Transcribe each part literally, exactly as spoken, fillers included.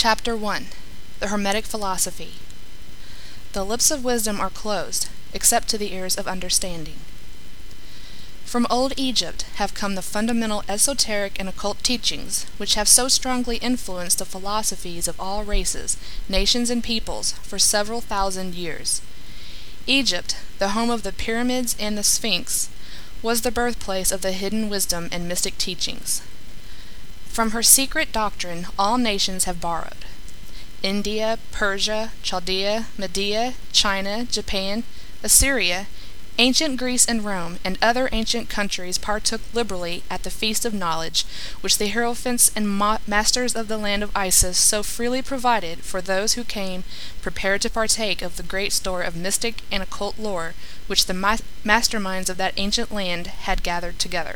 Chapter one. The Hermetic Philosophy. The lips of wisdom are closed, except to the ears of understanding. From old Egypt have come the fundamental esoteric and occult teachings, which have so strongly influenced the philosophies of all races, nations, and peoples for several thousand years. Egypt, the home of the pyramids and the Sphinx, was the birthplace of the hidden wisdom and mystic teachings. From her secret doctrine all nations have borrowed. India, Persia, Chaldea, Media, China, Japan, Assyria, ancient Greece and Rome, and other ancient countries partook liberally at the feast of knowledge, which the hierophants and ma- masters of the land of Isis so freely provided for those who came prepared to partake of the great store of mystic and occult lore which the ma- masterminds of that ancient land had gathered together.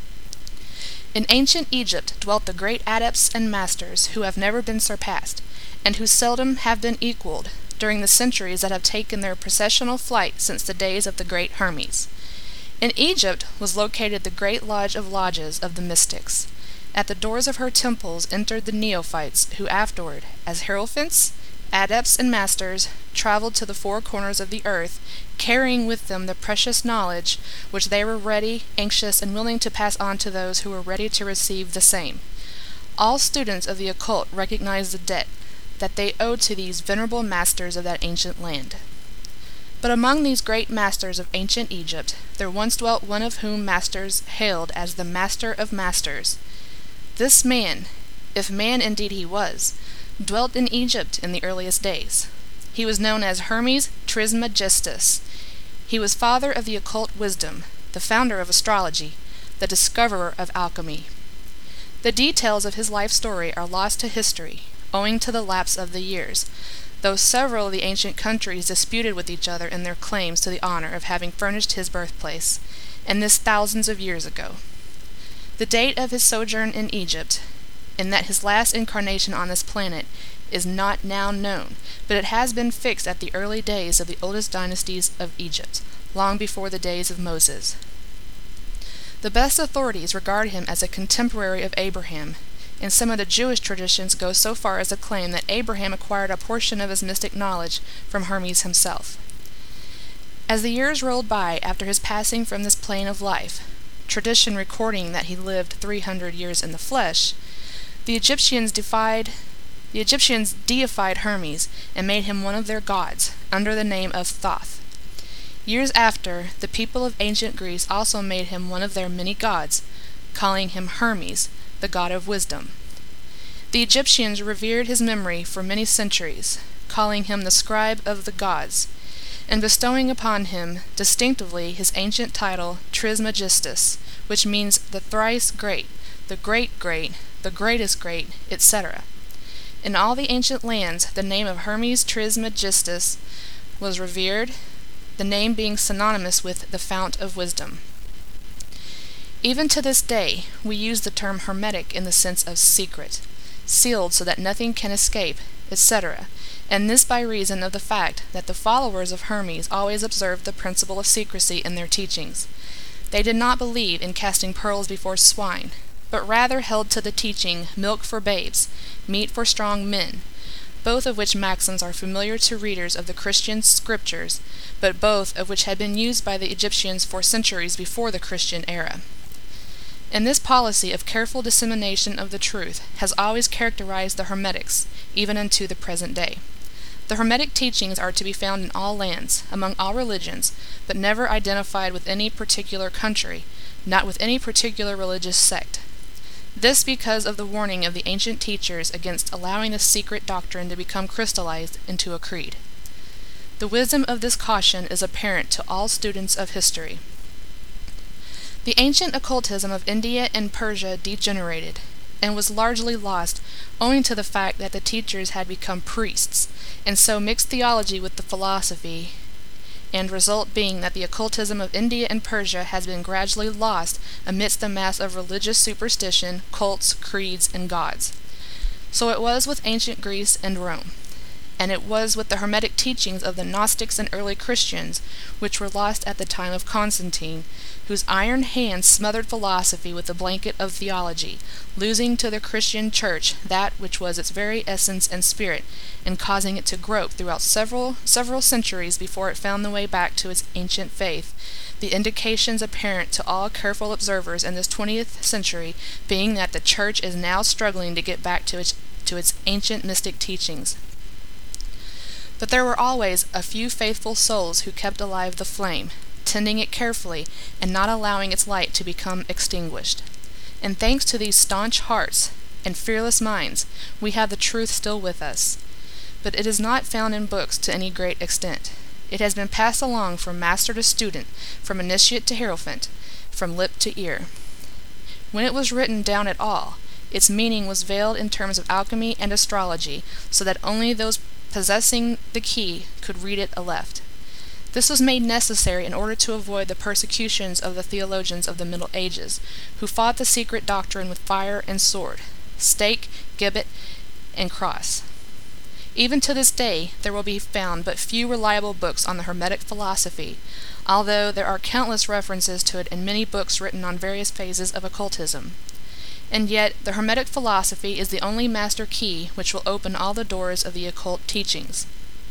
In ancient Egypt dwelt the great adepts and masters who have never been surpassed, and who seldom have been equaled, during the centuries that have taken their processional flight since the days of the great Hermes. In Egypt was located the great lodge of lodges of the mystics. At the doors of her temples entered the neophytes, who afterward, as hierophants, adepts, and masters, traveled to the four corners of the earth, carrying with them the precious knowledge which they were ready, anxious, and willing to pass on to those who were ready to receive the same. All students of the occult recognize the debt that they owed to these venerable masters of that ancient land. But among these great masters of ancient Egypt, there once dwelt one of whom masters hailed as the Master of Masters. This man, if man indeed he was, dwelt in Egypt in the earliest days. He was known as Hermes Trismegistus. He was father of the occult wisdom, the founder of astrology, the discoverer of alchemy. The details of his life story are lost to history, owing to the lapse of the years, though several of the ancient countries disputed with each other in their claims to the honor of having furnished his birthplace, and this thousands of years ago. The date of his sojourn in Egypt, and that his last incarnation on this planet, is not now known, but it has been fixed at the early days of the oldest dynasties of Egypt, long before the days of Moses. The best authorities regard him as a contemporary of Abraham, and some of the Jewish traditions go so far as to claim that Abraham acquired a portion of his mystic knowledge from Hermes himself. As the years rolled by after his passing from this plane of life, tradition recording that he lived three hundred years in the flesh, the Egyptians defied, the Egyptians deified Hermes and made him one of their gods, under the name of Thoth. Years after, the people of ancient Greece also made him one of their many gods, calling him Hermes, the god of wisdom. The Egyptians revered his memory for many centuries, calling him the scribe of the gods, and bestowing upon him distinctively his ancient title Trismegistus, which means the thrice great, the great great, the greatest great, et cetera. In all the ancient lands, the name of Hermes Trismegistus was revered, the name being synonymous with the fount of wisdom. Even to this day, we use the term hermetic in the sense of secret, sealed so that nothing can escape, et cetera, and this by reason of the fact that the followers of Hermes always observed the principle of secrecy in their teachings. They did not believe in casting pearls before swine, but rather held to the teaching milk for babes, meat for strong men, both of which maxims are familiar to readers of the Christian scriptures, but both of which had been used by the Egyptians for centuries before the Christian era. And this policy of careful dissemination of the truth has always characterized the Hermetics, even unto the present day. The Hermetic teachings are to be found in all lands, among all religions, but never identified with any particular country, not with any particular religious sect. This because of the warning of the ancient teachers against allowing the secret doctrine to become crystallized into a creed. The wisdom of this caution is apparent to all students of history. The ancient occultism of India and Persia degenerated, and was largely lost owing to the fact that the teachers had become priests, and so mixed theology with the philosophy, and result being that the occultism of India and Persia has been gradually lost amidst the mass of religious superstition, cults, creeds, and gods. So it was with ancient Greece and Rome. and it was with the Hermetic teachings of the Gnostics and early Christians, which were lost at the time of Constantine, whose iron hand smothered philosophy with the blanket of theology, losing to the Christian church that which was its very essence and spirit, and causing it to grope throughout several several centuries before it found the way back to its ancient faith, the indications apparent to all careful observers in this twentieth century being that the church is now struggling to get back to its to its ancient mystic teachings. But there were always a few faithful souls who kept alive the flame, tending it carefully and not allowing its light to become extinguished. And thanks to these staunch hearts and fearless minds, we have the truth still with us. But it is not found in books to any great extent. It has been passed along from master to student, from initiate to hierophant, from lip to ear. When it was written down at all, its meaning was veiled in terms of alchemy and astrology, so that only those possessing the key could read it aleft. This was made necessary in order to avoid the persecutions of the theologians of the Middle Ages, who fought the secret doctrine with fire and sword, stake, gibbet, and cross. Even to this day, there will be found but few reliable books on the Hermetic philosophy, although there are countless references to it in many books written on various phases of occultism. And yet, the Hermetic philosophy is the only master key which will open all the doors of the occult teachings.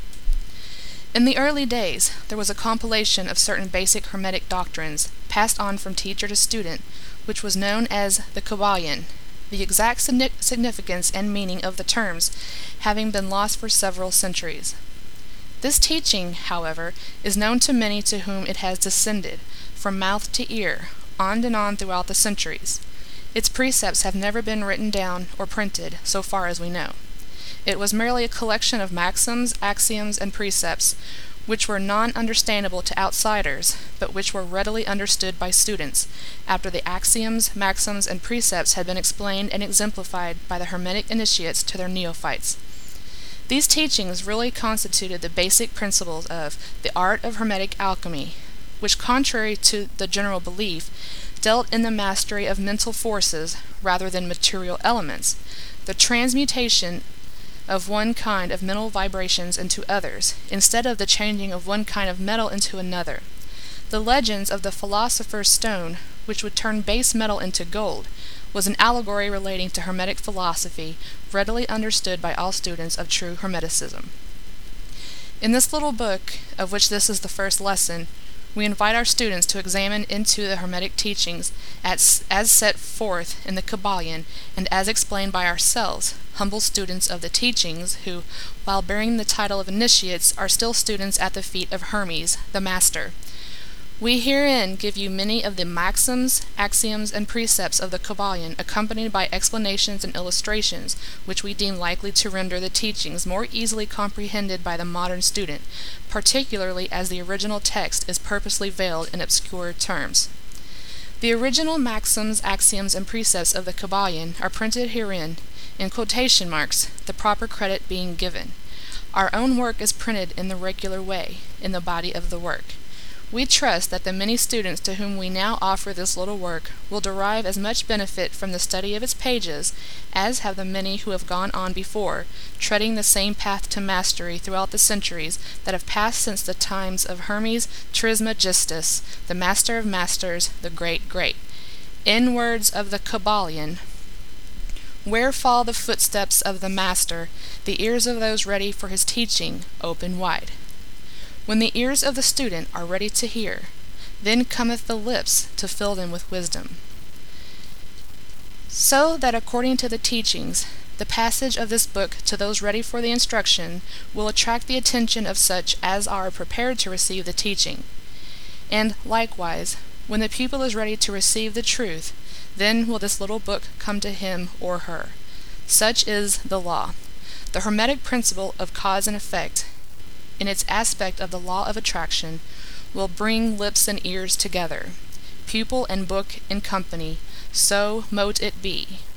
In the early days, there was a compilation of certain basic Hermetic doctrines, passed on from teacher to student, which was known as the Kybalion, the exact significance and meaning of the terms having been lost for several centuries. This teaching, however, is known to many to whom it has descended, from mouth to ear, on and on throughout the centuries. Its precepts have never been written down or printed, so far as we know. It was merely a collection of maxims, axioms, and precepts, which were non-understandable to outsiders, but which were readily understood by students, after the axioms, maxims, and precepts had been explained and exemplified by the Hermetic initiates to their neophytes. These teachings really constituted the basic principles of the art of Hermetic alchemy, which, contrary to the general belief, dealt in the mastery of mental forces rather than material elements, the transmutation of one kind of mental vibrations into others, instead of the changing of one kind of metal into another. The legends of the philosopher's stone, which would turn base metal into gold, was an allegory relating to Hermetic philosophy, readily understood by all students of true Hermeticism. In this little book, of which this is the first lesson, we invite our students to examine into the Hermetic teachings as, as set forth in the Kybalion and as explained by ourselves, humble students of the teachings who, while bearing the title of initiates, are still students at the feet of Hermes, the Master. We herein give you many of the maxims, axioms, and precepts of the Kybalion, accompanied by explanations and illustrations, which we deem likely to render the teachings more easily comprehended by the modern student, particularly as the original text is purposely veiled in obscure terms. The original maxims, axioms, and precepts of the Kybalion are printed herein, in quotation marks, the proper credit being given. Our own work is printed in the regular way, in the body of the work. We trust that the many students to whom we now offer this little work will derive as much benefit from the study of its pages as have the many who have gone on before, treading the same path to mastery throughout the centuries that have passed since the times of Hermes Trismegistus, the master of masters, the great great. In words of the Kybalion, where fall the footsteps of the master, the ears of those ready for his teaching open wide. When the ears of the student are ready to hear, then cometh the lips to fill them with wisdom. So that according to the teachings, the passage of this book to those ready for the instruction will attract the attention of such as are prepared to receive the teaching. And likewise, when the pupil is ready to receive the truth, then will this little book come to him or her. Such is the law, the Hermetic principle of cause and effect, in its aspect of the law of attraction, will bring lips and ears together, pupil and book in company, so mote it be.